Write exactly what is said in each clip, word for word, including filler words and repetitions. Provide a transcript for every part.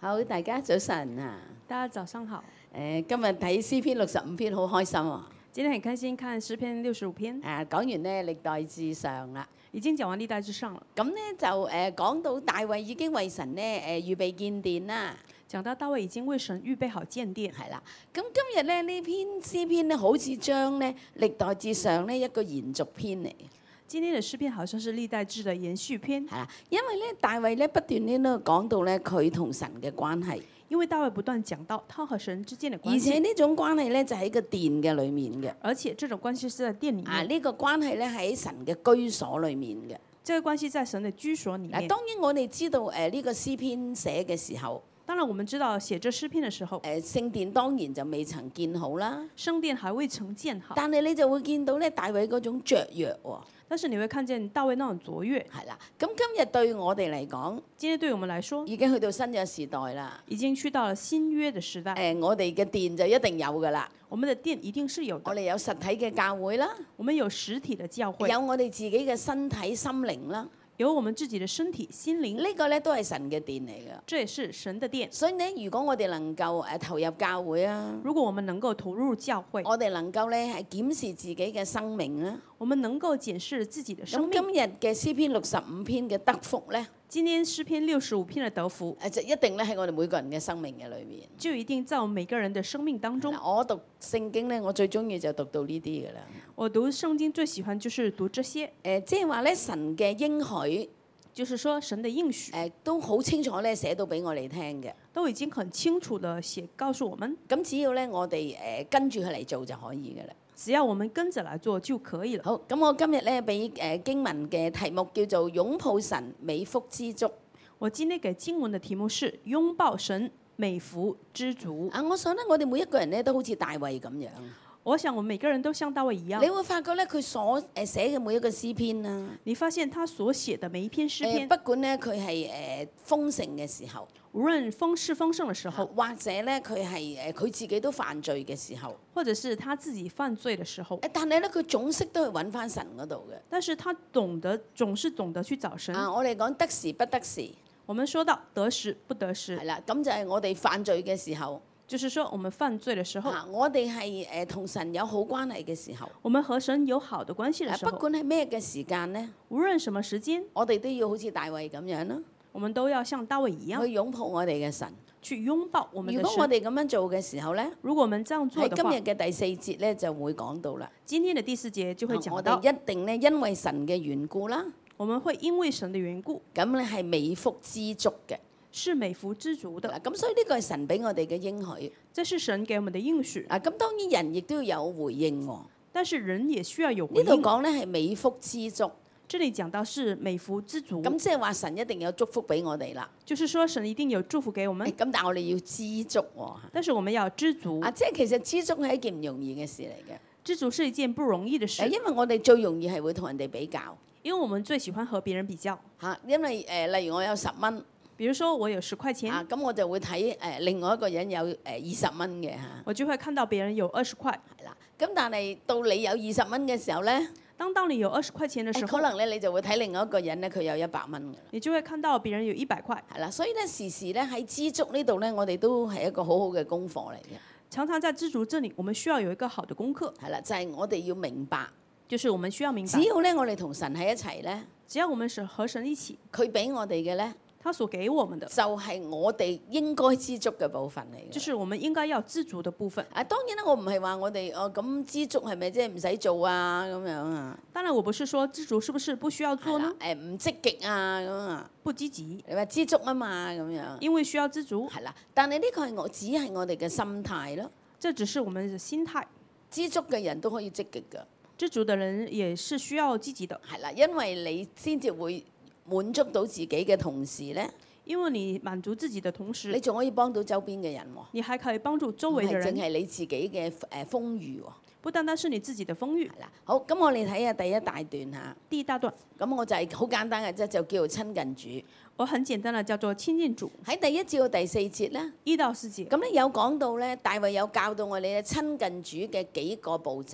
好，大家早晨啊！ 大家早上好。 誒、今日睇詩篇六十五篇好開心喎、 今天很開心看詩篇六十五篇， 啊！講完呢歷代志上啦， 已經講完歷代志上了。 咁呢就誒、講到大衛已經為神呢誒、預備建殿啦， 講到大衛已經為神預備好建殿， 係啦。咁今日咧呢篇詩篇呢，好似將呢歷代志上呢一個延續篇嚟嘅， 今天的詩篇好像是歷代志的延續篇， 係啦。因為咧大衛咧不斷呢都講到咧佢同神嘅關係， 因為大衛不斷講到他和神之間的關而且係， 呢種關係咧就喺個殿嘅裡面嘅。 而且這種關係是在殿裡啊！ 面， 呢、個關係咧喺神嘅居所裡面嘅。 這個關係在神的居所裡嗱， 面。 當然我哋知道誒呢、個詩篇寫嘅時候， 當然我們知道寫這詩篇的時候， 誒、聖殿當然就未曾建好啦。 聖殿還未曾建好， 但係你就會見到咧大衛嗰種雀躍喎， 但是你會看見大衛那種卓越。 係啦。咁今日對我哋嚟講， 今天對我們來說， 已經去到新約時代啦。 已經去到了新約的時代， 誒、我哋嘅殿就一定有噶啦， 我們的殿一定是有的， 我哋有實體嘅教會啦， 我們有實體的教會， 有我哋自己嘅身體心靈啦， 有我們自己的身體心靈， 呢個咧都係神嘅殿嚟嘅。 這也是神的殿。 所以呢，如果我哋能夠誒投入教會啊， 如果我們能夠投入教會， 我哋能夠咧係檢視自己嘅生命啦。 我們能夠檢視自己的生咁今命。 日嘅詩篇六十五篇嘅得福咧， 今天詩篇六十五篇的得福， 誒就一定咧喺我哋每個人嘅生命嘅裏面。 就一定在我們每個人的生命當中。 嗱，我讀聖經咧，我最中意就讀到呢啲嘅啦。 我讀聖經最喜歡就是讀這些， 誒，即係話咧，神嘅應許就是說神的應許誒都好清楚咧寫到俾我哋聽嘅。 都已經很清楚的寫告訴我們， 咁只要咧我哋誒跟住佢嚟做就可以嘅啦。 只要我們跟着來做就可以了。 好，咁我今日咧俾誒經文嘅題目叫做擁抱神美福知足。 我今天給經文的題目是擁抱神美福知足。 啊，我想咧我哋每一個人咧都好似大衛咁樣。 我想我們每個人都像大衛一樣， 你會發覺咧，佢所誒寫嘅每一個詩篇啦， 你發現他所寫的每一篇詩誒篇， 不管咧佢係誒豐盛嘅時候， 無論風勢豐盛的時候， 或者咧佢係誒佢自己都犯罪嘅時候， 或者是他自己犯罪的時候， 誒但係咧佢總是都係揾翻神嗰度嘅。 但是他懂得總是懂得去找神。 啊，我哋講得時不得時， 我們說到得時不得時係，啦，咁就係我哋犯罪嘅時候， 就是說我們犯罪的時候， 啊，我哋係誒同神有好關係嘅時候， 我們和神有好的關係的啊時候， 不管係咩嘅時間咧， 無論什麼時間， 我哋都要好似大衛咁樣啦， 我們都要像大衛一去樣擁抱我哋嘅神。 去擁抱我們的如果我神。 哋咁樣做嘅時候咧， 如果我們這樣做喺今日的話， 嘅第四節咧就會講到啦。 今天的第四節就會啊我講到， 哋一定咧因為神嘅緣故啦， 我們會因為神的緣故咁咧係美福知足嘅。 是美福知足的， 嗱，咁所以呢個係神俾我哋嘅應許。 這是神給我們的應許。 啊，咁當然人亦都要有回應喎。 但是人也需要有回呢度應。 講咧係美福知足， 這裡講到是美福知足， 咁即係話神一定有祝福俾我哋啦。 就是說神一定有祝福給我們， 咁但係我哋要知足喎。 但是我們要知足。 啊，即係其實知足係一件唔容易嘅事嚟嘅。 知足是一件不容易的事誒，，因為我哋最容易係會同人哋比較因為我們最喜歡和別人比較。 嚇，因為誒、呃、例如我有十蚊比如說我有十塊錢， 啊，咁我就會睇誒、呃、另外一個人有誒二十蚊嘅嚇， 我就會看到別人有二十塊。 係啦。咁但係到你有二十蚊嘅時候咧， 當到你有二十塊錢的時候， 誒可能咧你就會睇另外一個人咧佢有一百蚊嘅啦。 你就會看到別人有一百塊。 係啦，所以咧時時咧喺知足呢度咧，我哋都係一個好好嘅功課嚟嘅。 常常在知足這裡，我們需要有一個好的功課， 係啦，就係、我哋要明白， 就是我們需要明白只，要咧我哋同神喺一齊咧， 只要我們是和神一起， 佢俾我哋嘅咧他所給我們的， 就係、我哋應該知足嘅部分嚟嘅。 就是我們應該要知足的部分。 啊，當然啦，我唔係話我哋哦咁知足係咪即係唔使做啊咁樣啊？ 當然，我不是說知足是不是不需要做呢？ 誒唔積極啊咁啊？ 不積極， 你話知足啊嘛咁樣。 因為需要知足， 係啦，但係呢個係我只係我哋嘅心態咯。 這只是我們的心態。 知足嘅人都可以積極㗎， 知足的人也是需要積極的， 係啦，因為你先至會滿足到自己嘅同時咧， 因為你滿足自己的同你時， 仲可以幫到周邊嘅人喎。 你還可以幫助周唔係淨圍的人， 係你自己嘅誒豐裕喎。 不單單是你自己的豐裕。 係啦，好，咁我哋睇下第一大段嚇， 第一大段， 咁我就係好簡單嘅啫，就叫做親近主。 我很簡單的叫做親近主。 喺第一至到第四節咧， 一到四節， 咁咧有講到咧，大衛有教導我哋咧親近主嘅幾個步驟。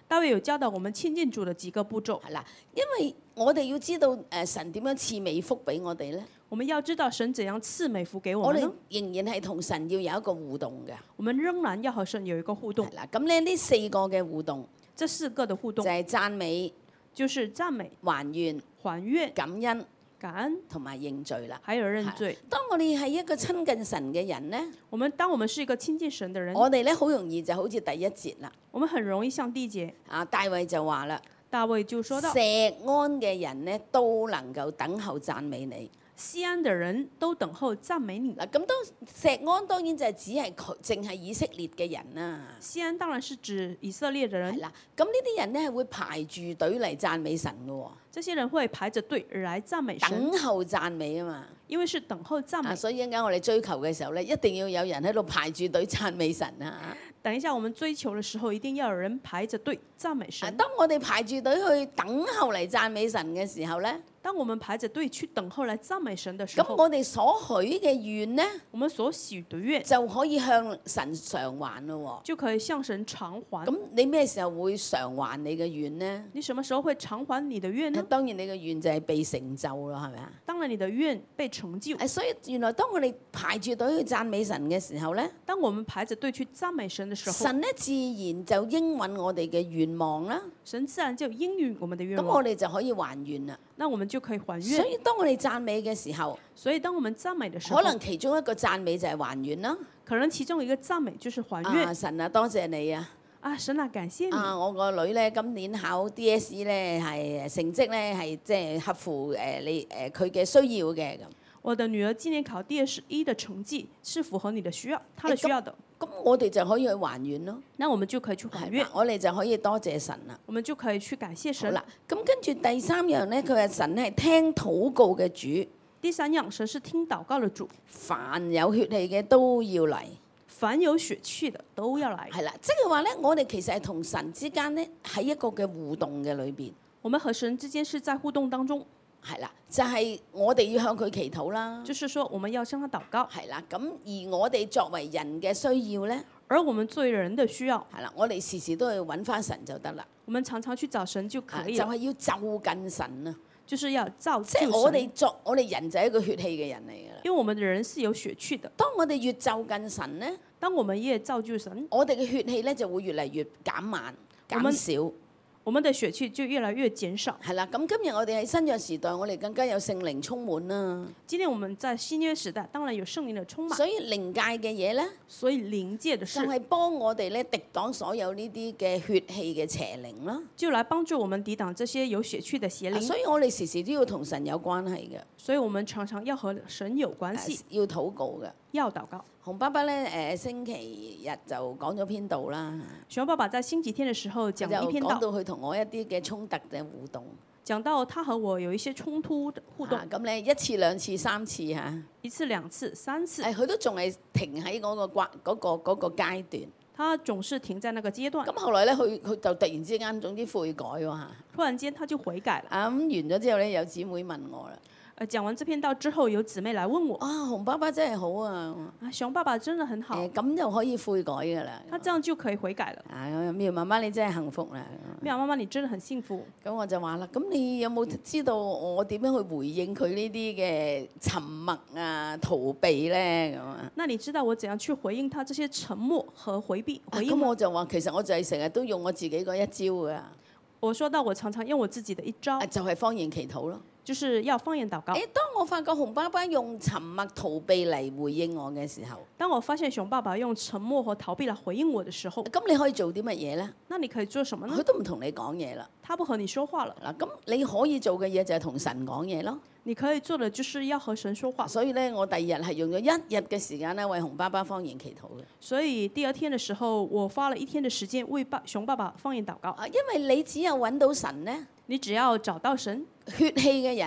大衛有教導我們親近主的幾個步驟。 係啦，因為我哋要知道誒、呃、神點樣賜美福俾我哋咧， 我們要知道神怎樣賜美福給我我哋們呢？ 仍然係同神要有一個互動嘅。 我們仍然要和神有一個互動係。啦，咁咧呢四個嘅互動這四個的互動就係讚美、 就是讚美、 還願、 還願、 感恩感恩， 同埋認罪啦。 還有認罪。 當我哋係一個親近神嘅人咧， 我們當我們是一個親近神的人， 我哋咧好容易就好似第一節啦。 我們很容易像第一節， 啊，大衛就話啦， 大衛就說到， 錫安嘅人咧都能夠等候讚美你。 西安的人都等候讚美你。 嗱，咁當錫安當然就係只係佢，淨係以色列嘅人啦。 西安當然是指以色列的人係，啦，咁呢啲人咧係會排住隊嚟讚美神嘅喎， 這些人會排着隊來讚美神， 等候讚美啊嘛。 因為是等候讚美。 啊，所以一陣間我哋追求嘅時候咧，一定要有人喺度排住隊讚美神啊！ 等一下，我們追求的時候，一定要有人排着隊讚美啊神。 當我哋排住隊去等候嚟讚美神嘅時候咧， 當我們排着隊去等候來讚美神的時咁候， 我哋所許嘅願咧我們所許的願就可以向神償還咯就可以向神償還喎。。咁你咩時候會償還你嘅願咧？ 你什麼時候會償還你的願呢？ 當然你嘅願就係被成就咯，係咪啊？ 當然你的願被成就。 誒，所以原來當我哋排住隊去讚美神嘅時候咧， 當我們排着隊去讚美神的時候， 神咧自然就應允我哋嘅願望啦。 神自然就應允我們的願咁望， 我哋就可以還願啦。 那我們就可以還所願。 以當我哋讚美嘅時候， 所以當我們讚美的時候， 可能其中一個讚美就係還願啦。 可能其中一個讚美就是還願。 啊，神啊，多謝你啊！ 啊，神啊，感謝你！ 啊，我個女咧今年考 D S E 咧係成績咧係即係合乎誒你誒佢嘅需要嘅咁。 我的女兒今年考 D S E 的成績是符合你的需要，她的需要的， 咁我哋就可以去還願咯。 那我們就可以去還願係嘛，我哋就可以多謝神啦。 我們就可以去感謝好神。 啦，咁跟住第三樣咧，佢話神係聽禱告嘅主， 第三樣，神是聽禱告的主， 凡有血氣嘅都要嚟。 凡有血氣的都要來。 係啦，即係話咧，我哋其實係同神之間咧喺一個嘅互動嘅裏邊。 我們和神之間是在互動當中， 係啦，就係、是、我哋要向佢祈禱啦。 就是說我們要向他禱告， 係啦，咁而我哋作為人嘅需要咧， 而我們作為人的需要， 係啦，我哋時時都去揾翻神就得啦。 我們常常去找神就啊可以了， 就係要就近神啊！ 就是要造就即係我哋神。 作我哋人就係一個血氣嘅人嚟㗎啦。 因為我們的人是有血氣的， 當我哋越就近神咧， 當我們越造就神， 我哋嘅血氣咧就會越嚟越減慢、減我們少。 我們的血氣就越來越減少。 係啦，咁今日我哋喺新約時代，我哋更加有聖靈充滿啦。 今天我們在新約時代，當然有聖靈的充滿， 所以靈界嘅嘢咧， 所以靈界的就事係幫我哋咧敵擋所有呢啲嘅血氣嘅邪靈啦。 就來幫助我們抵擋這些有血氣的邪靈。 啊所以我哋時時都要同神有關係嘅， 所以我們常常要和神有關啊係， 要禱告嘅。 要禱告。 洪爸爸咧，誒、星期日就講咗篇道啦， 熊爸爸在星期天的時候就講了一篇道， 講到佢同我一啲嘅衝突嘅互動。 講到他和我有一些衝突的互動， 啊咁咧一次兩次三次嚇， 一次兩次三次， 誒佢都仲係停喺嗰個關嗰、個嗰、個階段。 他總是停在那個階段咁，後來咧，佢佢就突然之間總之悔改喎嚇。 突然間他就悔改了。 啊咁完咗之後咧，有姊妹問我啦， 呃，講完這篇道之後，有姊妹來問我， 啊洪爸爸真係好啊， 啊，熊爸爸真的很好誒，咁就可以悔改噶啦。 他這樣就可以悔改了。 啊苗媽媽你真係幸福啦。 妙媽媽，你真的很幸福。 咁我就話啦，咁你有冇知道我點樣去回應佢呢啲嘅沉默啊、逃避咧咁啊？ 那你知道我怎樣去回應他這些沉默和回避回應咁、 嗎？ 我就話其實我就係成日都用我自己嗰一招噶， 我說到我常常用我自己的一招啊，就係方言祈禱咯。 就是要方言禱告。 誒，當我發覺洪爸爸用沉默逃避嚟回應我嘅時候， 當我發現熊爸爸用沉默和逃避來回應我的時候， 咁你可以做啲乜嘢咧？ 那你可以做什麼呢佢？都唔同你講嘢啦。 他不和你說話了， 嗱，咁你可以做嘅嘢就係同神講嘢咯。 你可以做的就是要和神說話。 所以咧，我第二日係用咗一日嘅時間咧，為洪爸爸方言祈禱嘅。 所以第二天的時候，我花了一天的時間為爸熊爸爸方言禱告。 啊，因為你只有揾到神咧， 你只要找到神， 血氣嘅人咧，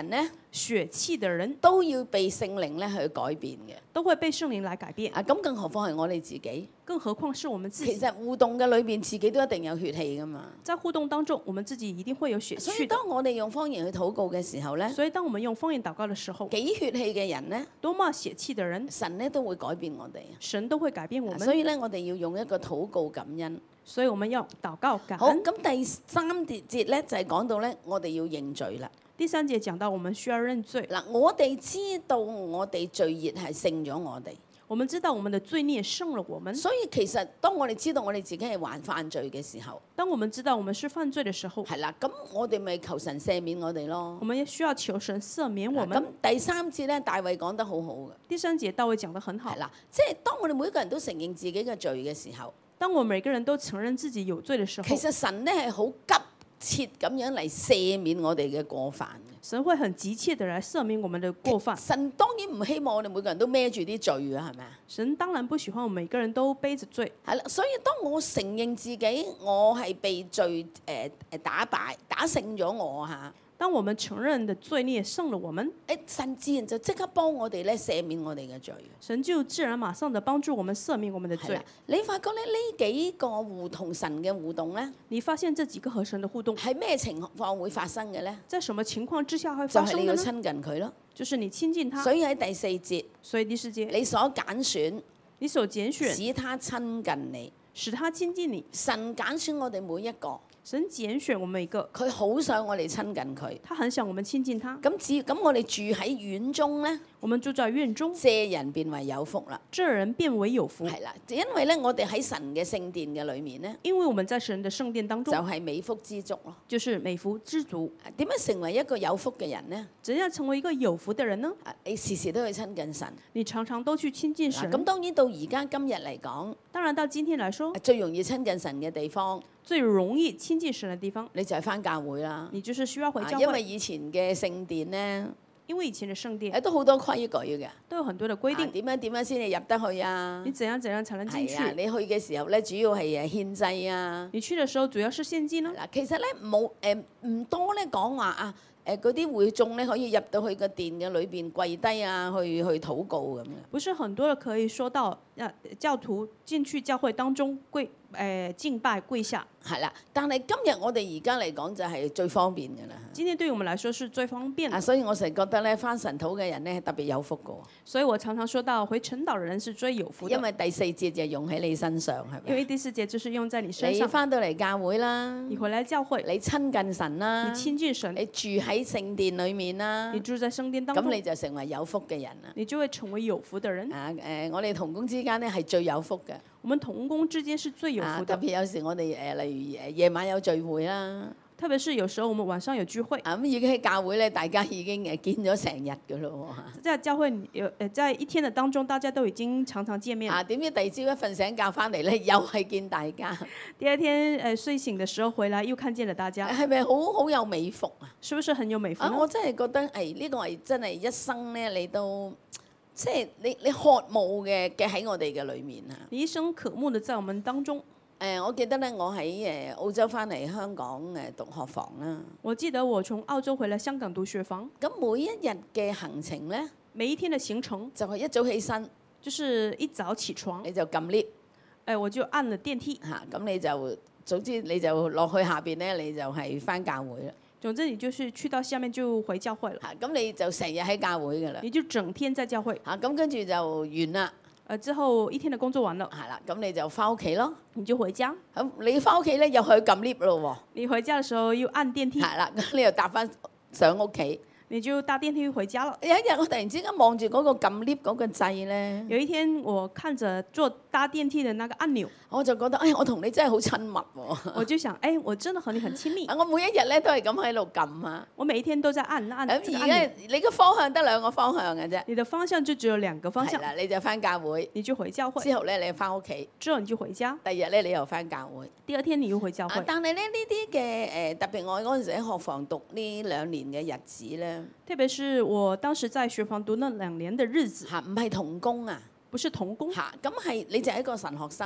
血氣的人都要被聖靈咧去改變嘅。 都會被聖靈來改變， 啊，咁更何況係我哋自己。 更何況是我們自己。 其實互動嘅裏邊，自己都一定有血氣噶嘛。 在互動當中，我們自己一定會有血所以氣的。 當我哋用方言去禱告嘅時候咧， 所以當我們用方言禱告的時候， 幾血氣嘅人咧， 多麼血氣的人， 神咧都會改變我哋。 神都會改變我們。 所以咧，我哋要用一個禱告感恩。 所以我們要禱告感好， 恩。 咁第三節咧就係講到咧，我哋要認罪啦。 第三節講到我們需要認罪。 嗱，我哋知道我哋罪孽係勝咗我哋， 我們知道我們的罪孽勝了我們， 所以其實當我哋知道我哋自己係還犯罪嘅時候， 當我們知道我們是犯罪的時候， 係啦，咁我哋咪求神赦免我哋咯我。們也需要求神赦免我咁們。 第三節咧，大衛講得好好嘅， 第三節大衛講得很好係，啦，即係當我哋每一個人都承認自己嘅罪嘅時候， 當我們每個人都承認自己有罪的時候， 其實神咧係好急切咁樣嚟赦免我哋嘅過犯嘅。 神會很急切地來赦免我們的過犯。 神當然唔希望我哋每個人都孭住啲罪啊，係咪啊？ 神當然不喜歡我們每個人都背着罪。 係啦，所以當我承認自己我係被罪誒誒打敗打勝咗我嚇， 當我們承認的罪孽勝了我們， 誒神自然就即刻幫我哋咧赦免我哋嘅罪。 神就自然馬上地幫助我們赦免我們的罪係啦。，你發覺咧呢幾個互同神嘅互動咧， 你發現這幾個和神的互動， 係咩情況會發生嘅咧？ 在什麼情況之下會就係發生的呢？ 你要親近佢咯。 就是你親近他。 所以喺第四節， 所以第四節， 你所揀選， 你所揀選， 使他親近你。 使他親近你。 神揀選我哋每一個， 神揀選我們每一個， 佢好想我哋親近佢。 他很想我們親近他。 咁只咁我哋住喺院中咧， 我們住在院中， 借人變為有福啦。 這人變為有福。 係啦，因為咧我哋喺神嘅聖殿嘅裏面咧， 因為我們在神的聖殿當就中， 係美福之足咯。 就是美福知足。 點樣成為一個有福嘅人呢？ 怎樣成為一個有福的人呢？ 啊，你時時都去親近神。 你常常都去親近嗱， 神。 咁當然到而家今日嚟講， 當然到今天來說， 最容易親近神嘅地方， 最容易親近神的地方， 你就係翻教會啦。 你就是需要回啊教會。 因為以前嘅聖殿咧， 因為以前的聖殿誒都好多規矩嘅。 都有很多的規啊定， 點樣點樣先至入得去啊你？怎樣怎樣才能進係啊， 去？ 你去嘅時候咧，主要係誒獻祭啊。 你去的時候主要是獻祭呢？ 嗱，其實咧冇誒唔多咧講話啊誒嗰啲會眾咧可以入到去個殿嘅裏邊跪低啊，去去禱告咁嘅。 不是很多的可以說到，呃教徒進去教會當中跪，誒、呃、敬拜跪下。 係啦，但係今日我哋而家嚟講就係最方便嘅啦。 今天對於我們來說是最方便啊， 的， 所以我成日覺得咧，翻神土嘅人咧特別有福嘅喎， 所以我常常說到回晨禱的人是最有福的， 因為第四節就用喺你身上，係咪？ 因為第四節就是用在你身你上。 翻到嚟教會啦， 你回來教會， 你親近神啦， 你親近神， 你住喺聖殿裏面啦你，住在聖殿當咁你中， 就成為有福嘅人啦。 你就會成為有福的人。 啊誒，我哋同工之間咧係最有福嘅。 我們同工之間是最有啊， 福的， 特別有時我哋誒例如誒夜晚有聚會啦， 特別是有時候我們晚上有聚會， 啊咁已經喺教會咧，大家已經誒見咗成日嘅咯喎。 在教會有誒在一天的當中，大家都已經常常見面。 啊，點知第二朝一瞓醒覺翻嚟咧，又係見大家， 第二天誒、呃、睡醒的時候回來，又看見了大家， 係咪好好有美福啊？ 是不是很有美福啊， 呢？ 我真係覺得誒呢個係真係一生咧，你都即係你你渴慕嘅嘅喺我哋嘅裏面啊。 你一生渴慕的在我們當中。 誒，我記得咧，我喺誒澳洲翻嚟香港誒讀學房啦。 我記得我從澳洲回來香港讀學房， 咁每一日嘅行程咧， 每一天的行程就係一早起身， 就是一早起床， 你就撳 lift 哎，我就按了電梯， 嚇，咁你就總之你就落去下邊咧，你就係翻教會啦總之你就是去到下面就回教會了， 嚇，咁你就成日喺教會噶啦你就整天在教會， 嚇，咁跟住就完啦， 呃之後一天的工作完了， 係啦，咁你就翻屋企咯。 你就回家， 咁你翻屋企咧又去撳 lift 咯你回家的時候又按電梯喎，，係啦，咁你又搭翻上屋企。 你就搭電梯回家了。 有一日我突然之間望住嗰個撳 lift 嗰個掣咧， 有一天我看着坐搭電梯的那個按鈕， 我就覺得，哎，我同你真係好親密喎。 我就想，哎，我真的和你很親密。 我每一日咧都係咁喺度撳啊。 我每一天都在按按這個咁而家按鈕， 你個方向得兩個方向嘅啫。 你的方向就只有兩個方向係，啦，你就翻教會， 你就回教會， 之後咧你翻屋企， 之後你就回家， 第二日咧你又翻教會。 第二天你又回教會。 啊，但係咧呢啲嘅誒，特別我嗰陣時喺學房讀呢兩年嘅日子咧， 特別是我當時在學房讀那兩年的日子， 嚇唔係童工啊， 不是童工， 嚇咁係你就係一個神學生咯。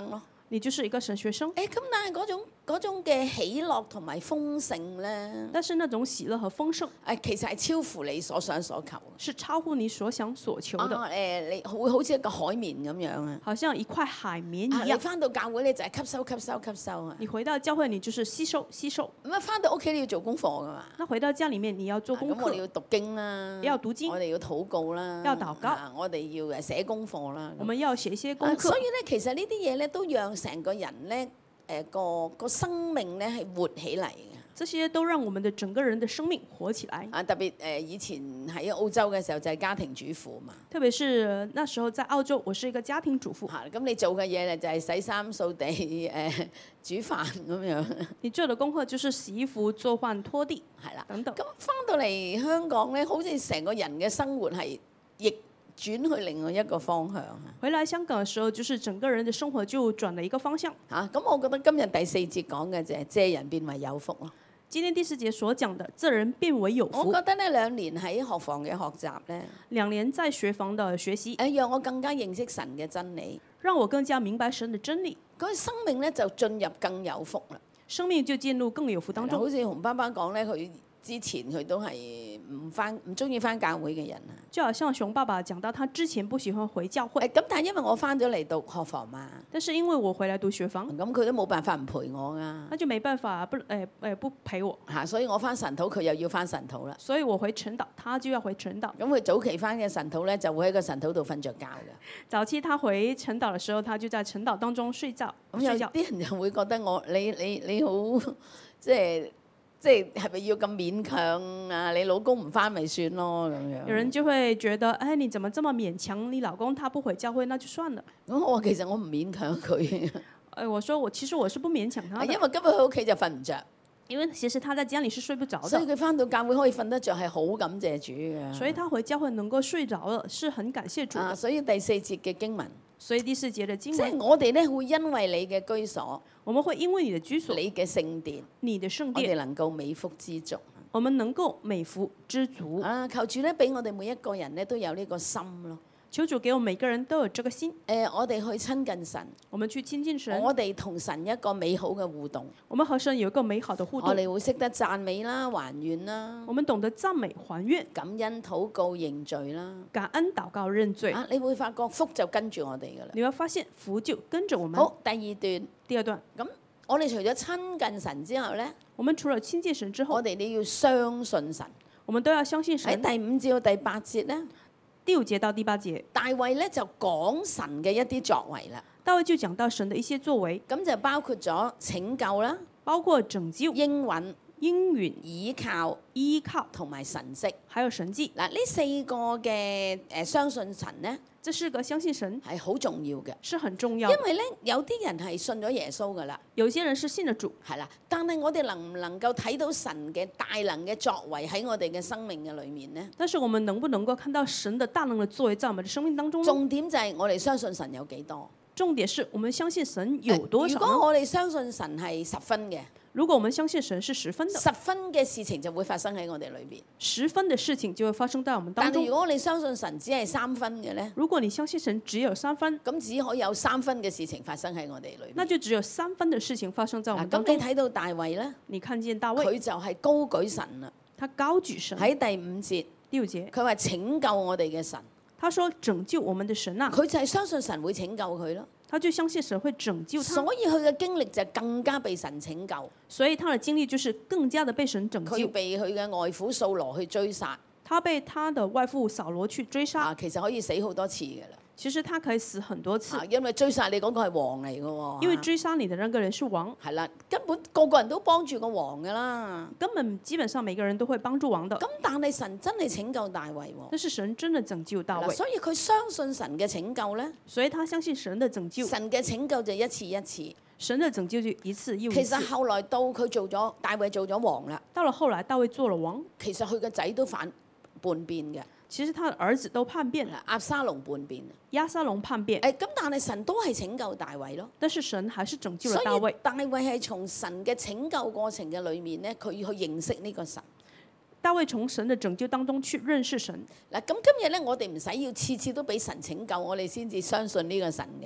你就是一個神學生。 誒咁，但係嗰種嗰種嘅喜樂同埋豐盛咧， 但是那種喜樂和豐盛誒其實係超乎你所想所求。 是超乎你所想所求的， 啊誒，你會好似一個海綿咁樣啊！ 好像一塊海綿啊， 一樣。 你翻到教會你就係吸收吸收吸收啊！ 你回到教會，你就是吸收吸收。 咁啊，翻到屋企你要做功課噶嘛？ 那回到家裡面，你要做功咁我哋課， 要讀經啦， 要讀經我哋要禱告啦， 要禱告啊我哋要誒寫功課啦。 我們要寫一些功啊所課。 以咧，其實呢啲嘢咧都讓成個人咧誒個個生命咧係活起嚟嘅。 這些都讓我們的整個人的生命活起來。 啊，特別誒以前喺澳洲嘅時候就係家庭主婦嘛。 特別是那時候在澳洲，我是一個家庭主婦。 嚇，咁你做嘅嘢咧就係洗衫、掃地、誒煮飯咁樣。 你做的功課就是洗衣服、做飯、拖地係啦， 等等。 咁翻到嚟香港咧，好似成個人嘅生活係逆轉去另外一個方向啊！ 回來香港的時候，就是整個人的生活就轉了一個方向。 嚇，咁我覺得今日第四節講嘅就係借人變為有福咯。 今天第四節所講的，這人變為有福。 我覺得呢兩年喺學房嘅學習咧， 兩年在學房的學習， 誒讓我更加認識神嘅真理， 讓我更加明白神的真理， 嗰個生命咧就進入更有福啦。 生命就進入更有福當中。 好似洪爸爸講咧，佢之前佢都係唔翻唔中意翻教會嘅人啊。 就好像熊爸爸講到，他之前不喜歡回教會， 誒咁，但係因為我翻咗嚟讀學房嘛， 但是因為我回來讀學房， 咁佢都冇辦法唔陪我噶那就沒辦法不誒誒、呃、不陪我， 嚇，所以我翻神土，佢又要翻神土啦。 所以我回晨島，他就要回晨島。 咁佢早期翻嘅神土咧，就會喺個神土度瞓着覺嘅。 早期他回晨島的時候，他就在晨島當中睡覺。 咁有睡覺啲人就會覺得我你你你好即係即係係咪要咁勉強啊？你老公唔翻咪算咯咁樣。 有人就會覺得，哎，你怎麼這麼勉強？你老公他不回教會，那就算了。 咁我話其實我唔勉強佢， 哎，我說我其實我是不勉強他的， 因為今日佢屋企就瞓唔着， 因為其實他在家裡是睡不着的， 所以佢翻到教會可以瞓得着係好感謝主嘅。 所以他回教會能夠睡着了，是很感謝主的。 啊，所以第四節嘅經文， 所以第四節的經即係文， 我哋咧會因為你嘅居所、 我們會因為你的居所、 你嘅聖殿， 你的聖我哋殿， 能夠美福知足。 我們能夠美福知足。 啊，求主咧俾我哋每一個人咧都有呢個心咯。 求主給我們每個人都有這個心， 誒、我哋去親近神， 我們去親近神， 我哋同神一個美好嘅互動， 我們和神有一個美好的互我動， 哋會識得讚美啦、還願啦、 我們懂得讚美還願、 感恩、禱告、認罪啦。 感恩、禱告、認罪。 啊，你會發覺福就跟住我哋噶啦。 你會發現福就跟着我們。 好，第二段， 第二段， 咁我哋除咗親近神之後咧， 我們除了親近神之後， 我哋你要相信神。 我們都要相信喺神。 第五至到第八節咧， 第五節到第八節， 大衛咧就講神嘅一啲作為啦， 大衛就講到神的一些作為， 咁就包括咗拯救啦、 包括拯救、 應允、 應允、 倚靠依靠， 同埋神蹟。 還有神蹟。 嗱，呢四個嘅誒相信神咧這四個相信神係好重要嘅， 是很重要的。 因為咧有啲人係信咗耶穌噶啦， 有些人是信了主， 係啦，但係我哋能唔能夠睇到神嘅大能嘅作為喺我哋嘅生命嘅裏面咧？ 但是我們能不能夠看到神的大能的作為在我們的生命當中呢？ 重點就係我哋相信神有幾多。 重點是我們相信神有多少如果呢？ 我哋相信神係十分嘅， 如果我們相信神是十分的， 十分嘅事情就會發生喺我哋裏邊。 十分的事情就會發生在我們當中但係如。果你相信神只係三分嘅咧， 如果你相信神只有三分， 咁只可以有三分嘅事情發生喺我哋裏邊。 那就只有三分的事情發生在我們嗱， 當中。 咁你睇到大衛咧， 你看見大衛， 佢就係高舉神啦。 他高舉神。 喺第五節， 第五節， 佢話拯救我哋嘅神， 他說拯救我們的神啊， 佢就係相信神會拯救佢咯。 他就相信神會拯救他， 所以佢嘅經歷就更加被神拯救。 所以他的經歷就是更加的被神拯佢救。 被佢嘅外父掃羅去追殺， 他被他的外父掃羅去追殺， 啊，其實可以死好多次㗎啦。 其實他可以死很多次啊，，因為追殺你嗰個係王嚟嘅喎。 因為追殺你的那個人是王， 係啦，根本個個人都幫住個王㗎啦。 根本基本上每個人都會幫助王的。 咁但係神真係拯救大衛喎。 但是神真的拯救大嗱， 衛， 所以佢相信神嘅拯救咧， 所以他相信神的拯救， 神嘅拯救就一次一次。 神的拯救就一次又一次其實。後來到佢做咗大衛做咗王啦， 到了後來，大衛做了王， 其實佢個仔都反叛變嘅， 其實他的兒子都叛變了， 押沙龍叛變。 押沙龍叛變， 誒咁，但係神都係拯救大衛咯。 但是神還是拯救了所大衛以。大衛係從神嘅拯救過程嘅裏面咧，佢要去認識呢個神。 大衛從神的拯救當中去認識神。 嗱，咁今日咧，我哋唔使要次次都俾神拯救，我哋先至相信呢個神嘅。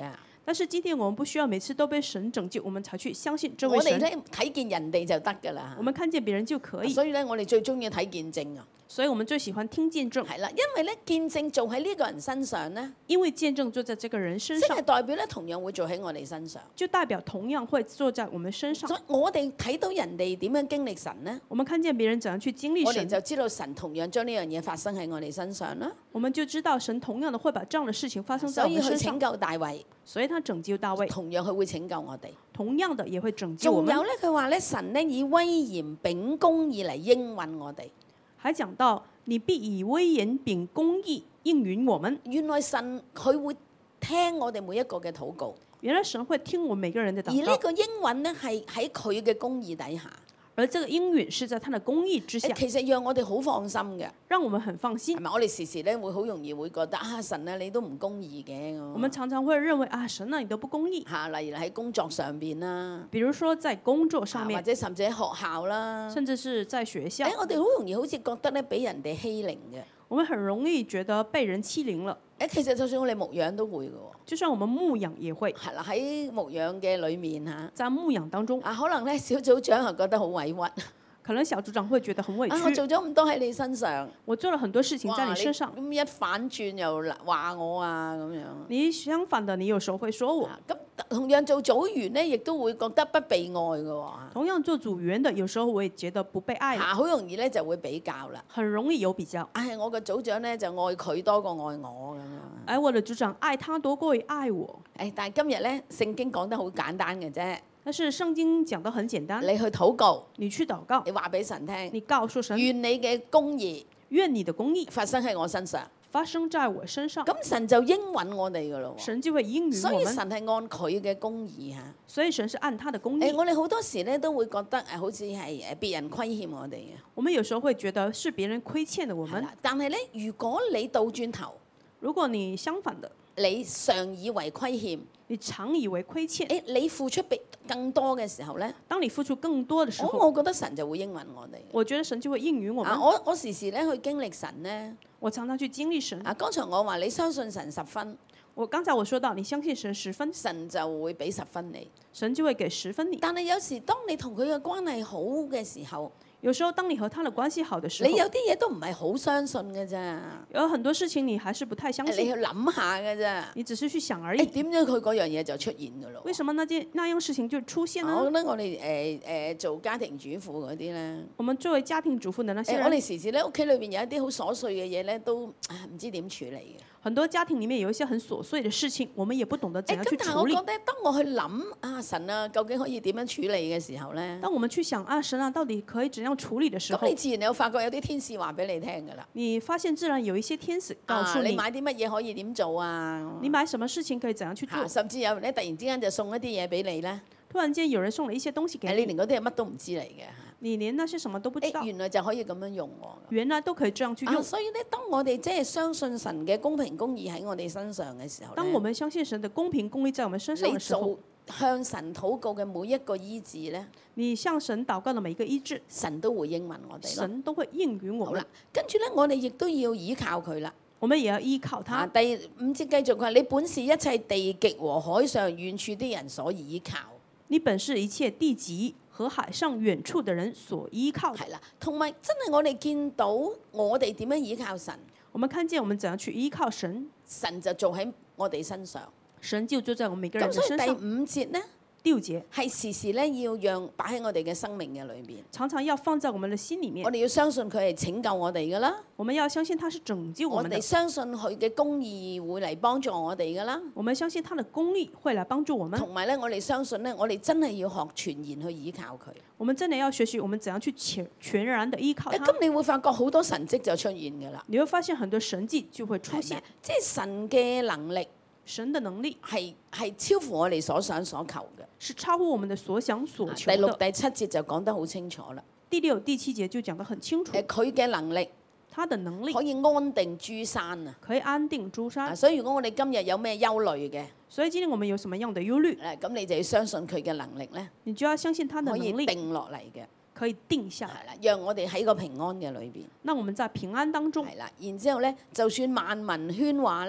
但是今天我們不需要每次都被神拯救，我們才去相信這位神。 我哋咧睇見人哋就得㗎啦。 我們看見別人就可以。 所以咧，我哋最中意睇見證啊。 所以我們最喜歡聽見證。 係啦，因為咧見證做喺呢個人身上咧， 因為見證做在這個人身上， 即係代表咧同樣會做喺我哋身上。 就代表同樣會做在我們身上。 所以我哋睇到人哋點樣經歷神咧， 我們看見別人怎樣去經歷我哋神， 就知道神同樣將呢樣嘢發生喺我哋身上啦。 我們就知道神同樣的會把這樣的事情發生在所以我們身上。 佢拯救大衛， 所以他拯救大衛， 同樣佢會拯救我哋。 同樣的也會拯救我們。 仲有咧，佢話咧神咧以威嚴秉公義嚟應允我哋。 還講到你必以威嚴秉公義應允我們。 原來神佢會聽我哋每一個嘅禱告， 原來神會聽我們每個人的禱告。 而呢個應允咧係喺佢嘅公義底下。 而這個應允是在他的公義之下， 其實讓我哋好放心嘅， 讓我們很放心。 係咪？我哋時時咧會好容易會覺得啊，神啊，你都唔公義嘅。 我們常常會認為啊，神啊，你都不公義。 嚇，例如喺工作上邊啦， 比如說在工作上面， 或者甚至喺學校啦， 甚至是在學校。 誒，我哋好容易好似覺得咧俾人哋欺凌嘅。 我們很容易覺得被人欺凌了。 誒，其實就算我哋牧養都會嘅喎。 就算我們牧養也會。 係啦，喺牧養嘅裏面嚇， 在牧養當中， 啊，可能咧小組長係覺得好委屈。 可能小組長會覺得很委屈。 啊，我做咗咁多喺你身上， 我做了很多事情在你身上， 咁一反轉又話我啊咁樣。 你相反的，你有時候會說我。 咁同樣做組員咧，亦都會覺得不被愛嘅喎。 同樣做組員的，有時候我也覺得不被愛。 嚇，好容易咧就會比較啦。 很容易有比較。 唉，我個組長咧就愛佢多過愛我咁樣。 而我的組長愛他多過於愛我。 誒，但係今日咧聖經講得好簡單嘅啫。 但是聖經講得很簡單， 你去禱告， 你去禱告， 你話俾神聽， 你告訴神， 願你嘅公義， 願你的公義發生喺我身上， 發生在我身上。 咁神就應允我哋噶咯。 神就會應允所以我們。 神係按佢嘅公義嚇。 所以神是按他的公義。 誒，我哋好多時咧都會覺得誒，好似係誒別人虧欠我哋嘅。 我們有時候會覺得是別人虧欠了我們。 但係咧，如果你倒轉頭， 如果你相反的， 你常以為虧欠， 你常以為虧欠， 誒，你付出比更多嘅時候咧， 當你付出更多嘅時候， 我我覺得神就會應允我哋。 我覺得神就會應允我們。 啊，我我時時咧去經歷神咧， 我常常去經歷神。 啊，剛才我話你相信神十分， 我剛才我說到你相信神十分， 神就會俾十分你， 神就會給十分你。 但係有時當你同佢嘅關係好嘅時候， 有時候當你和他的關係好的時候， 你有啲嘢都唔係好相信嘅啫。 有很多事情你還是不太相信。 你去諗下嘅啫。 你只是去想而已。 誒，點解佢嗰樣嘢就出現㗎咯？ 為什麼那件那樣事情就出現呢？ 我覺得我哋誒誒做家庭主婦嗰啲咧， 我們作為家庭主婦的那些誒， 人， 我哋時時咧屋企裏邊有一啲好瑣碎嘅嘢咧，都啊唔知點處理嘅。 很多家庭裡面有一些很瑣碎的事情，我們也不懂得怎樣去誒，咁但係處理。 我覺得當我去諗啊神啊，究竟可以點樣處理嘅時候咧， 當我們去想啊神啊，到底可以怎樣處理的時候咁你，自然有發覺有啲天使話俾你聽㗎啦。 你發現自然有一些天使告啊， 訴你， 你買啲乜嘢可以點做啊？ 你買什麼事情可以怎樣去做啊。甚至有人咧突然之間就送一啲嘢俾你咧， 突然間有人送了一些東西給你， 誒你連嗰啲係乜都唔知嚟嘅嚇。 你連那些什麼都不知道誒，原來就可以咁樣用喎。 原來都可以這樣去啊， 用。 所以咧，當我哋即係相信神嘅公平公義喺我哋身上嘅時候咧， 當我們相信神的公平公義在我們身上你的時候， 做向神禱告嘅每一個醫治咧， 你向神禱告的每一個醫治， 神都會應允我哋咯。 神都會應允我們好啦。，跟住咧，我哋亦都要依靠佢啦。 我們也要依靠啊， 他。 第五節繼續佢話：你本是一切地極和海上遠處啲人所依靠。 你本是一切地極和海上遠處的人所依靠的。 係啦，同埋真係我哋見到我哋點樣依靠神， 我們看見我們怎樣去依靠神， 神就做喺我哋身上。 神就坐在我們每個人咁所以第的身上。 五節呢， 第五節， 係時時咧要讓擺喺我哋嘅生命嘅裏邊。 常常要放在我們的心裡面我。哋要相信佢係拯救我哋噶啦， 我們要相信他是拯救我我們的哋，相信佢嘅公義會嚟幫助我哋噶啦。 我們相信他的公義會來幫助我們。 同埋咧，我哋相信咧，我哋真係要學全然去依靠佢。 我們真的要學習我們怎樣去全全然的依靠他。 咁你會發覺好多神蹟就出現噶啦， 你會發現很多神蹟就會出現。 即係神嘅能力神的能力係係超乎我哋所想所求嘅。 是超乎我們的所想所求第六、 的。 第七節就講得好清楚啦。 第六、第七節就講得很清楚誒，，佢嘅能力他的能力可以安定諸山啊！ 可以安定諸啊山。 所以如果我哋今日有咩憂慮嘅， 所以今天我們有什麼樣的憂慮， 誒咁你就要相信佢嘅能力咧， 你就要相信他的可以能力定落嚟嘅。 可以定下來。 係啦，讓我哋喺個平安嘅裏邊。 那我們在平安當中， 係啦，然之後咧，就算萬民喧嘩咧，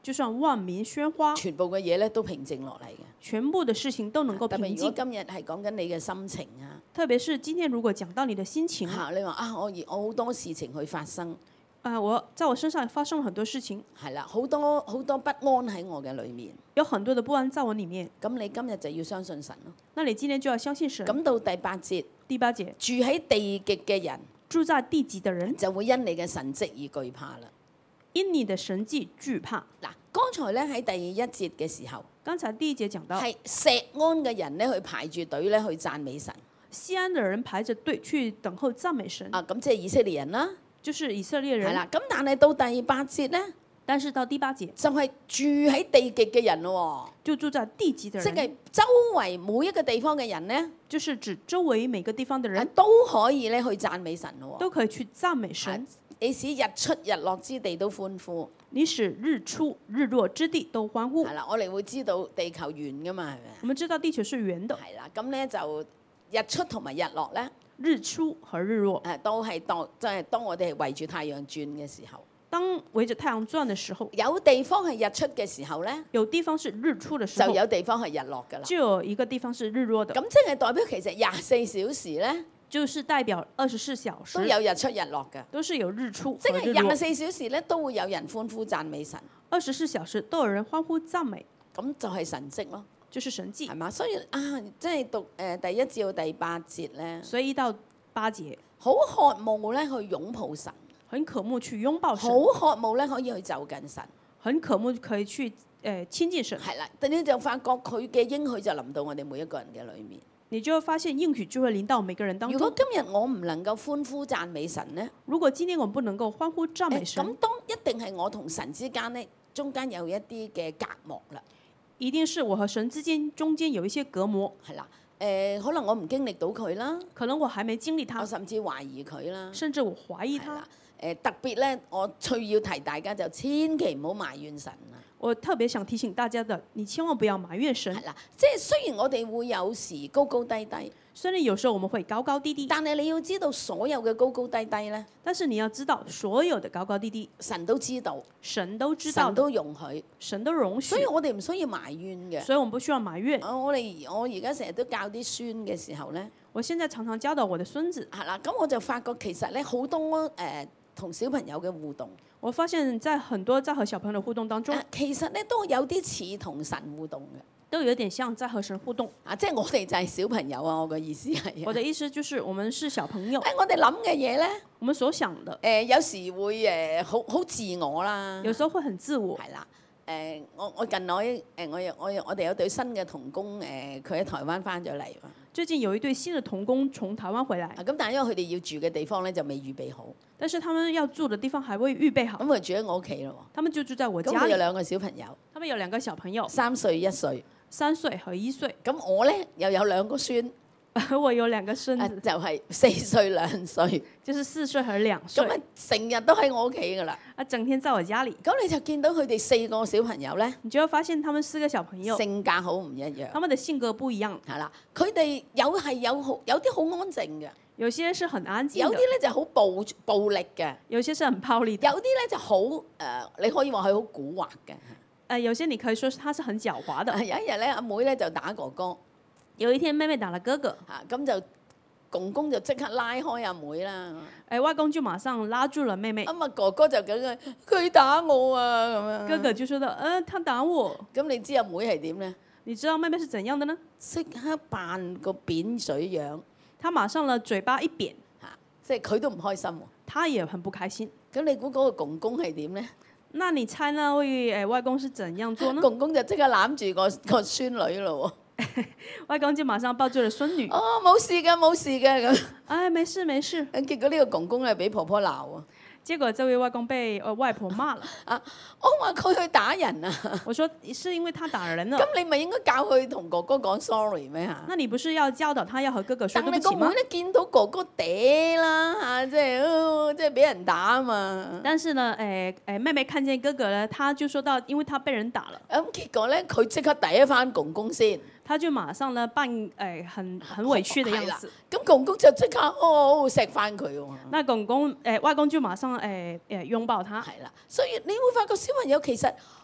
就算萬民喧嘩， 全部嘅嘢咧都平靜落嚟嘅。 全部的事情都能夠特別平靜。 如果今日係講緊你嘅心情啊， 特別是今天如果講到你的心情， 嚇你話啊，我我好多事情去發生， 啊、我在我身上發生了很多事情， 係啦，好多好多不安喺我嘅裏面。 有很多的不安在我裡面。 咁你今日就要相信神咯。 那你今天就要相信神。 咁到第八節， 第八節， 住喺地極嘅人住在地極的人就會因你嘅神蹟而懼怕啦。 因你的神蹟懼怕。 嗱，剛才咧喺第一節嘅時候， 剛才第一節講到， 係錫安嘅人咧去排住隊咧去讚美神。 西安的人排着隊去等候讚美神， 啊，咁即係以色列人啦， 就是以色列人。 係啦。咁但係到第八節咧， 但是到第八節就係住喺地極嘅人咯， 就住在地極的即係人， 周圍每一個地方嘅人咧， 就是指周圍每個地方的啊人都可以咧去讚美神咯。 都可以去讚美神。 你使日出日落之地都歡呼。 你使日出日落之地都歡呼。 係啦，我哋會知道地球圓噶嘛，係咪啊？ 我們知道地球是圓的， 係啦，咁咧就日出同埋日落咧， 日出和日落， 誒都係當即係當我哋係圍住太陽轉嘅時候， 當圍着太陽轉的時候， 有地方係日出嘅時候咧， 有地方是日出的時就候， 有地方係日落㗎啦。 就有一個地方是日落的， 咁即係代表其實廿四小時咧就是代表二十四小時都有日出日落㗎， 都是有日出即和日落係廿，四小時咧都會有人歡呼讚美神， 二十四小時都有人歡呼讚美， 咁就係神蹟咯， 就是神蹟係。嘛？所以啊，即係讀誒第一至到第八節咧， 所以一到八節， 好渴慕咧去擁抱神， 很渴慕去擁抱神， 好渴慕咧可以去就近神。 很渴慕可以去誒、呃、親近神。 係啦，但你就發覺佢嘅應許就臨到我哋每一個人嘅裏面。 你就會發現應許就會臨到每個人當如果中。 今日我唔能夠歡呼讚美神呢， 如果今天我們不能夠歡呼讚美誒神， 咁當一定係我同神之間呢，中間有一啲嘅隔膜啦， 一定是我和神之間中間有一些隔膜， 係啦，誒、可能我唔經歷到佢啦， 可能我還沒經歷我他， 甚至懷疑佢啦， 甚至我懷疑他係啦。，誒、特別咧，我最要提大家就千祈唔好埋怨神啊， 我特別想提醒大家的，你千萬不要埋怨神。 係啦，即係雖然我哋會有時高高低低， 雖然有時候我們會高高低低， 但係你要知道所有嘅高高低低咧， 但是你要知道，所有的高高低低， 神都知道， 神都知道神的， 都容許， 神都容許所以，我哋唔需要埋怨嘅。 所以我們不需要埋怨。 我我哋我而家成日都教啲孫嘅時候咧， 我現在常常教導我的孫子， 係啦，咁我就發覺其實咧好多誒同、小朋友嘅互動， 我發現在很多在和小朋友的互動當中啊，其實咧都有啲似同神互動嘅。 都有點像在和神互動。 啊，即係我哋就係小朋友啊！我嘅意思係， 我的意思就是，我們是小朋友， 誒我哋諗嘅嘢咧， 我們所想的誒、有時會誒好好自我啦， 有時候會很自我。 係啦。誒、我我近來誒、我有我有我哋有對新嘅童工誒，佢、喺台灣翻咗嚟喎。 最近有一對新的童工從台灣回來， 啊，咁但係因為佢哋要住嘅地方咧就未預備好， 但是他們要住的地方還未預備好咁，佢住喺我屋企咯他們就住在我喎。咁家裡。 佢有兩個小朋友， 他們有兩個小朋友， 三歲一歲。 三歲和一歲， 咁我咧又有兩個孫， 我有兩個孫啊子， 就係四歲兩歲， 就是四歲和兩咁啊歲， 成日都喺我屋企噶啦。 啊，整天在我家裡， 咁你就見到佢哋四個小朋友咧， 你就會發現他們四個小朋友， 性格好唔一樣。 他們的性格不一樣， 係啦，佢哋有係有好有啲好安靜嘅， 有些是很安靜有啲的， 咧就好暴暴力嘅， 有些是很暴力的， 有啲咧就好誒、你可以話佢好蠱惑嘅。 呃，有些你可以說是他是很狡猾的。 啊有一日咧，阿妹咧就打哥哥， 有一天妹妹打了哥哥， 嚇咁就公公就即刻拉開阿妹啦。 哎，外公就馬上拉住了妹妹， 咁啊哥哥就咁樣，佢打我啊咁樣。 哥哥就說的，呃，他打我。 咁你知阿妹係點咧？ 你知道妹妹是怎樣的呢？ 即刻扮個扁嘴樣她馬上呢嘴巴一扁， 嚇，即係佢都唔開心喎。 她也很不開心。 咁你估嗰個公公係點咧？ 那你猜呢位誒外公是怎樣做呢？ 公公就即刻攬住個個孫女咯外公就馬上抱住了孫女喎。，哦，冇事嘅，冇事嘅咁。 哎，沒事沒事。 咁結果呢個公公咧俾婆婆鬧啊！ 結果這位外公被呃外婆罵了。 啊，我話佢去打人啊！ 我說是因為他打人了咁，你咪應該教佢同哥哥講 sorry 咩嚇？ 那你不是要教導他要和哥哥說但係個對不起嗎？ 妹咧見到哥哥嗲啦嚇，即係哦即係俾人打啊嘛。 但是呢，誒誒妹妹看見哥哥呢，他就說到，因為他被人打了， 咁結果咧，佢即刻第一翻公公先。 他就馬上呢扮誒很很委屈的樣子。 咁公公就即刻哦錫翻佢喎。 那公公誒外公就馬上誒誒擁抱他。 係啦，所以你會發覺小朋友其實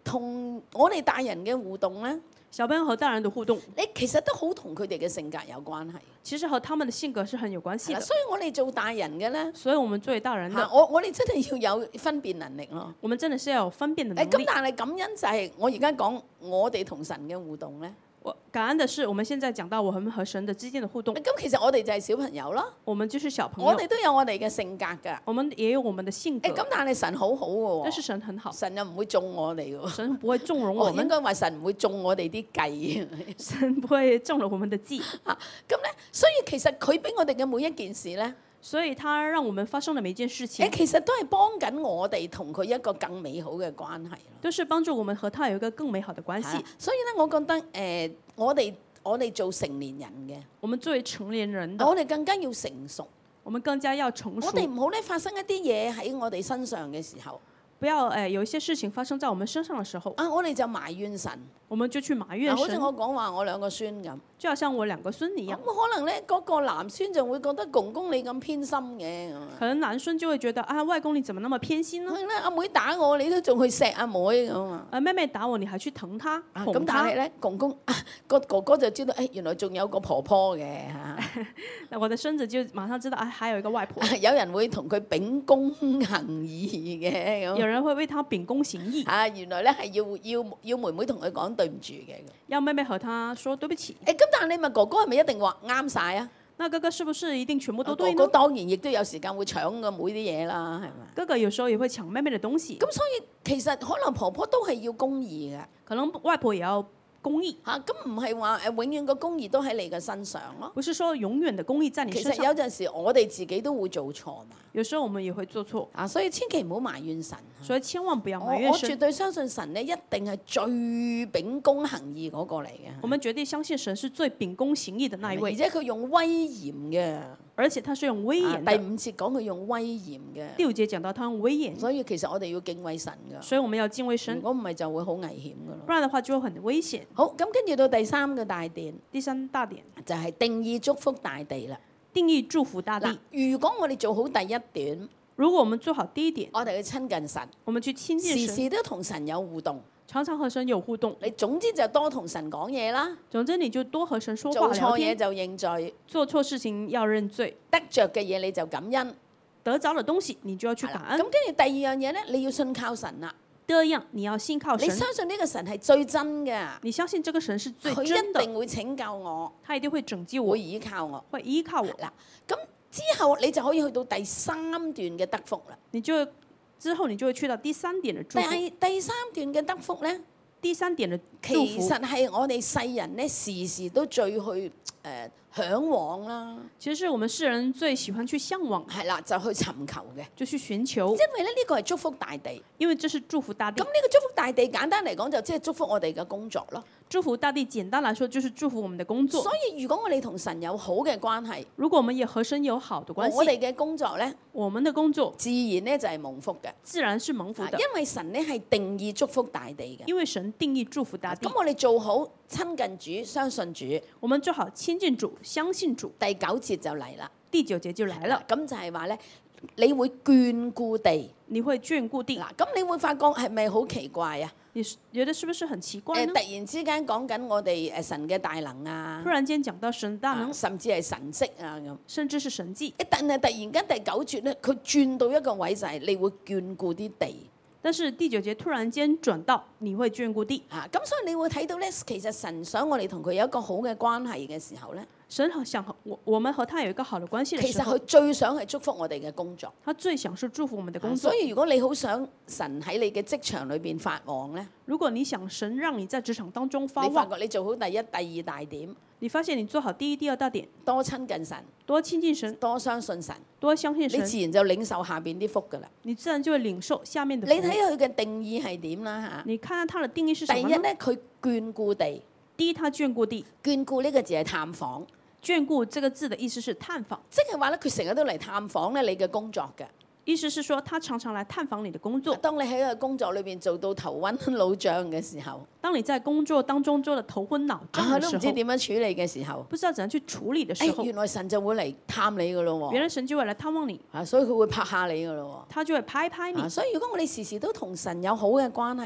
同我哋大人嘅互動咧， 小朋友和大人的互動， 你其實都好同佢哋嘅性格有關係。 其實和他們的性格是很有關係係啦， 的。 所以我哋做大人嘅咧， 所以我們作為大人嚇的， 我我哋真係要有分辨能力咯。 我們真的是要有分辨的能誒咁， 力。 但係感恩就係我而家講我哋同神嘅互動咧。 我感恩的是，我們現在講到我們和神的之間的互動， 咁其實我哋就係小朋友咯， 我們就是小朋友， 我哋都有我哋嘅性格㗎。 我們也有我們的性格誒。咁，但係神好好嘅但是喎， 神很好， 神又唔會縱我哋嘅喎。 神不會縱容我我應們， 該話神唔會縱我哋啲計。 神不會中了我們的計。 嚇咁咧，所以其實佢俾我哋嘅每一件事咧， 所以他讓我們發生的每一件事情誒，其實都係幫緊我哋同佢一個更美好嘅關係咯。 都是幫助我們和他有一個更美好的關係係啊。所以咧，我覺得誒、呃，我哋我哋做成年人嘅， 我們作為成年人的， 我哋更加要成熟。 我們更加要成熟， 我哋唔好咧發生一啲嘢喺我哋身上嘅時候， 不要誒、呃、有一些事情發生在我們身上的時候， 啊，我哋就埋怨神。 我們就去埋怨嗱，好似神。 我講話我兩個孫咁， 就好像我兩個孫一咁樣， 可能咧嗰個男孫就會覺得公公你咁偏心嘅咁啊。 可能男孫就會覺得啊，外公你怎麼那麼偏心呢？ 係咧，阿妹打我，你都仲去錫阿妹咁啊。 啊，妹妹打我，你還去疼她、 啊哄她。 咁但係咧，公公啊個哥哥就知道，誒原來仲有個婆婆嘅嚇。 那我的孫子就馬上知道啊，還有一個外婆。 有人會同佢秉公行義嘅有咁。 人會為他秉公行義， 啊，原來咧係要要要妹妹同佢講對唔住嘅。 要妹妹和他說對不起。 誒咁，但係你問哥哥係咪一定話啱晒啊？ 那哥哥是不是一定全部都哥對呢？ 哥當然亦都有時間會搶個妹啲嘢啦，係咪？ 哥哥有時候也會搶妹妹的東西， 咁所以其實可能婆婆都係要公義嘅可能外婆也要公義， 嚇，咁唔係話誒永遠個公義都喺你嘅身上咯。 不是說永遠的公義在你其身上。 實有陣時我哋自己都會做錯嘛， 有時候我們也會做錯， 啊，所以千祈唔好埋怨神。 所以千萬不要我埋怨神。 我絕對相信神咧，一定係最秉公行義嗰個嚟嘅。 我們絕對相信神是最秉公行義的那一而位， 且佢用威嚴嘅。 而且他是用威啊嚴的。 第五節講佢用威嚴嘅， 第五節講到他用威嚴， 所以其實我哋要敬畏神㗎。 所以我們要敬畏如神， 果唔係就會好危險㗎咯。 不然的話就會很危險。 好，咁跟住到第三個大點第三大點， 就係定義祝福大地啦。 定義祝福大嗱地。， 如果我哋做好第一點， 如果我們做好第一點， 我哋去親近神， 我們去親近時神， 時都同神有互動。 常常和神有互動。 你總之就多同神講嘢啦， 總之你就多和神說做話聊天， 錯嘢就認罪， 做錯事情要認罪， 得着嘅嘢你就感恩。 得着的東西你就要去係啦感恩。 咁跟住第二樣嘢咧，你要信靠神啦。 第二樣，你要信靠你神， 相信呢個神係最真嘅， 你相信這個神是最佢真的， 一定會拯救我， 他一定會拯救我會，依靠我。 會依靠我。 嗱，咁之後你就可以去到第三段嘅得福啦。 你就之後你就會去到第三點的祝福。 第第三段嘅得福咧， 第三點的祝福， 其實係我哋世人咧時時都最去誒、呃、嚮往啦， 其實是我們世人最喜歡去向往， 係啦，就去尋求嘅。 就去尋求， 因為咧呢個係祝福大地， 因為這是祝福大地咁。呢個祝福大地簡單嚟講就即係祝福我哋嘅工作咯。 祝福大地簡單來說就是祝福我們的工作所。以如果我哋同神有好嘅關係， 如果我們也和神有好的關係， 我哋嘅工作咧我們的工作自然咧就係蒙福嘅， 自然是蒙福的， 因為神咧係定義祝福大地嘅。 因為神定義祝福大地咁。我哋做好親近主、相信主， 我們做好親近主、相信主。 第九節就嚟啦。 第九節就來了， 咁就係話咧，你會眷顧地。 你會眷顧地。 嗱，咁你會發覺係咪好奇怪啊？ 你是覺得是不是很奇怪誒， 呢突？然之間講緊我哋誒神嘅大能啊突，然間講到神大能啊，甚至係神蹟啊咁。 甚至是神蹟， 誒，但係突然間第九節咧，佢轉到一個位就係你會眷顧啲地但是第九節突然間轉到你會眷顧地。 啊，咁所以你會睇到咧，其實神想我哋同佢有一個好嘅關係嘅時候咧， 神好想和我我們和他有一個好的關係的時候其實佢，最想係祝福我哋嘅工作。 他最想是祝福我們的工啊作所。以如果你好想神喺你嘅職場裏邊發旺咧， 如果你想神讓你在職場當中發你發旺， 覺你做好第一、第二大點， 你發現你做好第一、第二大點， 多親近神， 多親近神， 多相信神， 多相信你神， 自然就領受下邊啲福噶啦。 你自然就會領受下面的你福。 睇佢嘅定義係點啦嚇？ 你看看它的定義是什麼呢？ 第一咧，佢眷顧地， 第一，他眷顧地。 眷顧呢個字係探訪， 眷顧這個字的意思是探訪， 即係話咧，佢成日都嚟探訪咧你嘅工作嘅。 意思是說他常常來探訪你的工作。 當你喺個工作裏邊做到頭昏腦脹嘅時候， 當你在工作當中做的頭昏腦脹啊都唔知的時候， 點樣處理嘅時候， 不知道怎樣去處理的時誒候， 原來神就會嚟探你噶咯喎， 原來神就會來探望你， 啊所以佢會拍下你噶咯他就會拍一拍喎， 你啊。所以如果我哋時時都同神有好嘅關係咧，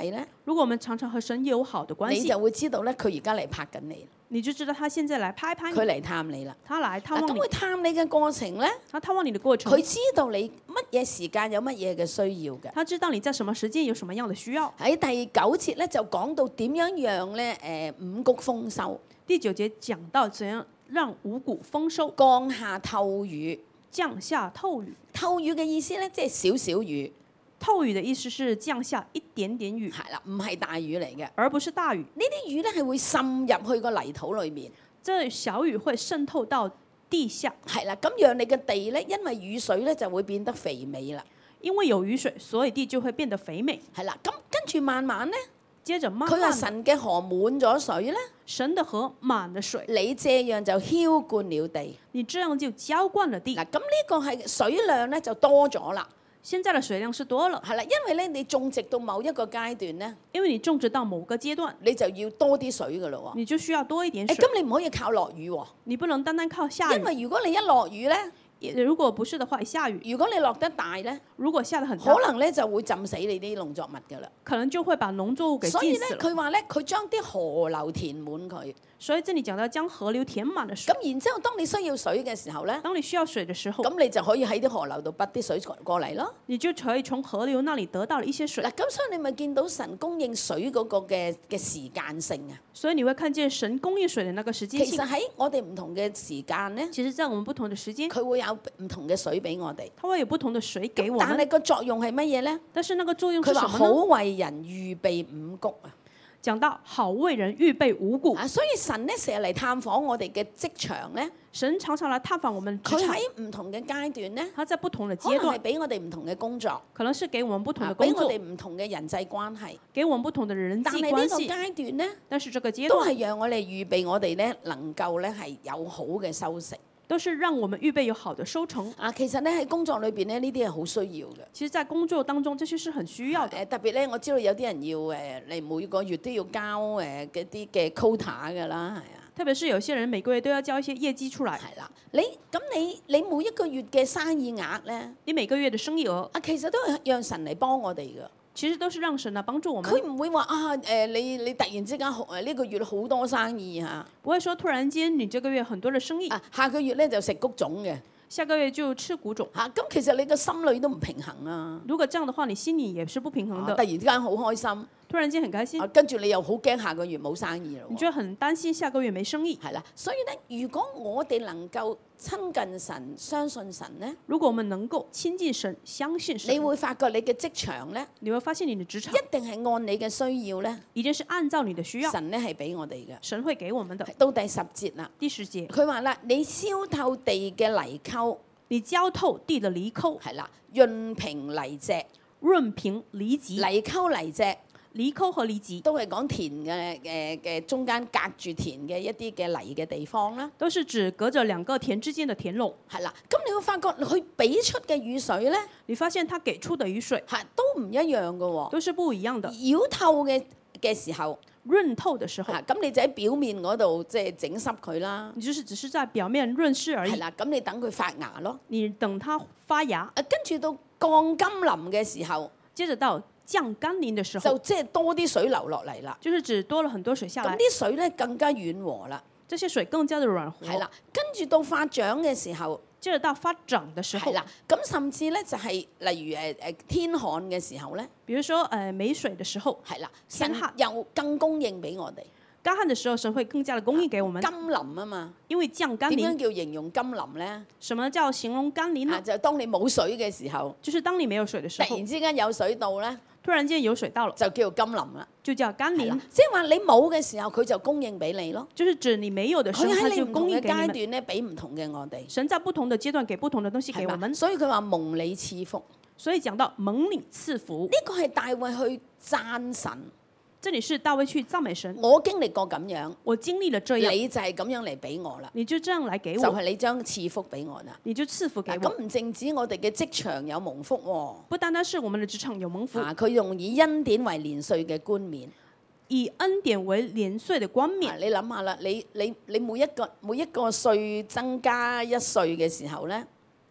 如果我們常常和神有好的關係， 你就會知道咧，佢而家嚟拍緊你， 你就知道他現在來拍拍你， 佢嚟探你啦。 他來探嗱，咁望你， 佢探你嘅過程咧， 他探望你的過程佢，知道你乜嘢時間有乜嘢嘅需要嘅。 他知道你在什麼時間有什麼樣的需要。 喺第九節咧就講到點樣讓咧誒五穀豐收， 第九節講到怎樣讓五穀豐收， 降下透雨。 降下透雨。 透雨嘅意思咧，即係少少雨， 透雨的意思是降下一點點雨， 係啦，唔係大雨嚟嘅。 而不是大雨。 呢啲雨咧係會滲入去個泥土裏面， 這小雨會滲透到地下， 係啦，咁讓你嘅地咧，因為雨水咧就會變得肥美啦， 因為有雨水，所以地就會變得肥美。 係啦，咁跟住慢慢咧， 接着慢佢話慢地， 神嘅河滿咗水咧， 神的河滿了水， 你這樣就澆灌了地。 你這樣就澆灌了地。 嗱，咁呢個係水量咧就多咗啦， 現在的水量是多了， 係啦，因為咧你種植到某一個階段咧， 因為你種植到某個階段， 你就要多啲水噶咯喎。 你就需要多一點誒， 水。 咁你唔可以靠落雨喎， 你不能單單靠下因雨， 為如果你一落雨咧， 如果不是的話，一下雨， 如果你落得大咧， 如果下得很大， 可能咧就會浸死你啲農作物噶啦。 可能就會把農作物給所以咧， 浸死了。 佢話咧，佢將啲河流填滿佢。 所以這裡講到將河流填滿了水。 咁然之後，當你需要水嘅時候咧， 當你需要水的時候， 咁你就可以喺啲河流度拔啲水過嚟咯。 你就可以從河流那裡得到了一些水嗱，。咁所以你咪見到神供應水嗰個嘅嘅時間性啊。 所以你會看見神供應水的那個時間性。 其實喺我哋唔同嘅時間咧， 其實，在我們不同的時間， 佢會有唔同嘅水俾我哋。 它會有不同的水給我但係們。 個作用係乜嘢咧？ 但是那個作用是佢話好什麼呢？ 為人預備五穀啊！ 講到好為人預備五穀， 啊，所以神咧成日嚟探訪我哋嘅職場咧， 神常常來探訪我們職佢場。 喺唔同嘅階段咧， 他在不同的可能係階段， 俾我哋唔同嘅工作， 可能是給我們不同啊的工作俾我哋，唔同嘅人際關係。 給我們不同的人際關但係呢個係。 階段咧， 但是這個階都段係讓我哋預備我哋咧能夠咧係有好嘅收成。 都是讓我們預備有好的收成。 啊，其實咧喺工作裏邊咧，呢啲係好需要嘅。 其實，在工作當中，這些是很需要的。 誒特別咧，我知道有啲人要誒，你每個月都要交誒嗰啲嘅 quota 㗎啦，係啊， 特別是有些人每個月都要交一些業績出來。 係啦。你咁你你每一個月嘅生意額咧， 你每個月的生意額， 啊其實都係讓神嚟幫我哋㗎。 其實都是讓神來幫助我們。 佢唔會話啊誒，你你突然之間好誒呢個月好多生意嚇， 不會說突然間你這個月很多的生意， 啊下個月咧就食谷種嘅下個月就吃谷種。 嚇，咁其實你個心裏都唔平衡啊。 如果這樣的話，你心裡也是不平衡的。 啊突然之間好開心， 突然間很開心啊，跟住你又好驚下個月冇生意咯喎。 你就很擔心下個月沒生意。 係啦，所以咧，如果我哋能夠親近神、相信神咧， 如果我們能夠親近神、相信神， 你會發覺你嘅職場咧， 你會發現你的職場一定係按你嘅需要咧， 一定是按照你的需要， 神咧係俾我哋嘅。 神會給我們的。 到第十節啦， 第十節， 佢話啦，你燒透地嘅泥溝， 你澆透地的泥溝， 係啦，潤平泥脊， 潤平泥脊， 泥溝泥脊泥溝和泥脊都係講田嘅嘅嘅中間隔住田嘅一啲嘅泥嘅地方啦， 都是指隔着兩個田之間的田壟。 係啦。咁你會發覺佢俾出嘅雨水咧， 你發現它給出的雨水係都唔一樣嘅喎。 都是不一樣的。 繞透嘅嘅時候， 潤透的時候， 嚇咁你就喺表面嗰度即係整濕佢啦， 你就是只是在表面潤濕而已。 係啦。咁你等佢發芽咯。 你等它發芽， 啊，跟住到降甘霖嘅時候， 接着到降甘霖的時候， 就即係多啲水流落嚟啦。 就是指多了很多水下來， 咁啲水咧更加軟和啦， 這些水更加的軟和。 係啦。跟住到發長嘅時候， 接着到發長的時候， 係啦。咁甚至咧就係、例如誒誒天旱嘅時候咧， 比如說誒沒水的時候， 係啦，神天旱又更供應俾我哋。 乾旱的時候，神會更加的供應給我們。 甘霖啊嘛， 因為降甘霖， 點樣叫形容甘霖咧？ 什麼叫形容甘霖啊， 呢？ 就係當你冇水嘅時候， 就是當你沒有水的時候突然，之間有水到咧， 突然間有水到了， 就叫做甘霖啦。 就叫甘霖係啦，，即係話你冇嘅時候，佢就供應俾你咯。 就是指你沒有的時佢候，它就喺你唔同嘅階供應給你們。 段咧，俾唔同嘅我哋。 神在不同的階段給不同的東西給係嘛？ 我們， 所以佢話蒙你賜福， 所以講到蒙你賜福呢，個係大衛去讚神。 這裡是大衛去讚美神。 我經歷過咁樣， 我經歷了這樣， 你就係咁樣嚟俾我啦， 你就這樣來給就我， 係你將賜福俾我啦。 你就賜福給嗱， 我。 咁唔淨止我哋嘅職場有蒙福喎， 不單單是我們的職場有蒙福， 啊，佢用以恩典為年歲嘅冠冕。 以恩典為年歲的冠啊冕。 你諗下啦，你你你每一個每一個歲增加一歲嘅時候咧，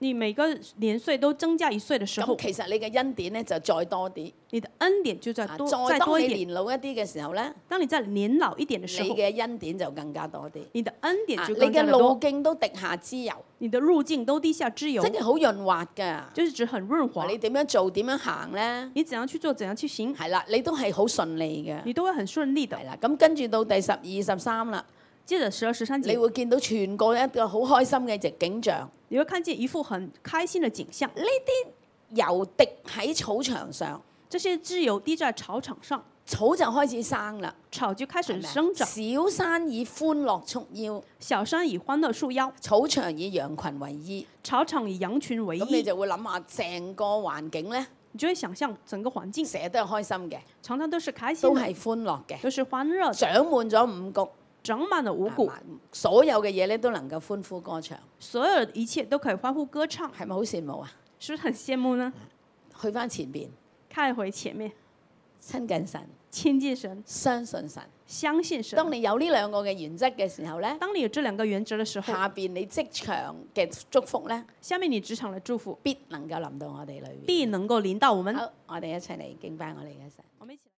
你每個年歲都增加一歲嘅時候咁，其實你嘅恩典咧就再多啲。 你的恩典就再啊多再當你再多一點。 年老一啲嘅時候咧， 當你在年老一點嘅時候， 你嘅恩典就更加多啲。 你的恩典啊就你嘅路更加的多， 徑都滴下脂油， 你的路徑都滴下脂油， 真係好潤滑㗎。 就是指很潤滑。 你點樣做點樣行咧？ 你怎樣去做，怎樣去行， 係啦，你都係好順利嘅。 你都會很順利的係。啦，咁跟住到第十二十三啦， 接着十二十三節， 你會見到全個一個好開心嘅景象。 你會看見一幅很開心的景象。 呢啲油滴喺草場上， 這些脂油滴在草場上， 草就開始生啦， 草就開始係咪啊生長。 小山以歡樂束腰， 小山以歡樂束腰， 草場以羊群為衣。 草場以羊群為咁你衣。 就會諗下成個環境咧， 你就會想象整個環境成日都係開心嘅， 常常都是開心的， 都係歡樂嘅， 都是歡樂的， 長滿咗五穀， 長滿了五谷， 所有嘅嘢咧都能夠歡呼歌唱， 所有的一切都可以歡呼歌唱， 係咪好羨慕啊？ 是不是很羨慕呢？ 去翻前邊， 看回前面， 親近神， 親近神， 相信神。 相信神。 當你有呢兩個嘅原則嘅時候咧， 當你有這兩個原則的時候， 下邊你職場嘅祝福咧， 下面你職場的祝福必能夠臨到我哋裏邊。 必能夠臨到我們。 好，我哋一齊嚟敬拜我哋嘅神。 我們一起